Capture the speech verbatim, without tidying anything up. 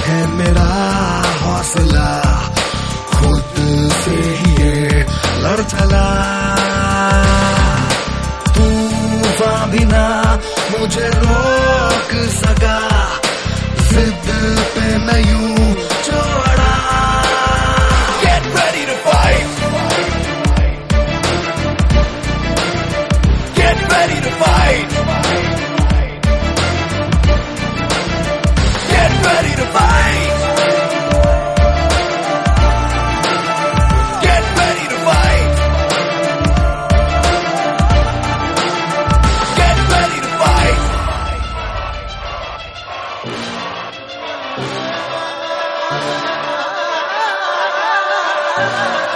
है मेरा हौसला, खुद से ही ये लड़ चला। तूफान भी ना मुझे रोक सका, जिद पे मैं यूं छोड़ा। Get ready to fight, get ready to fight, get ready to fight, get ready to fight, get ready to fight. Ah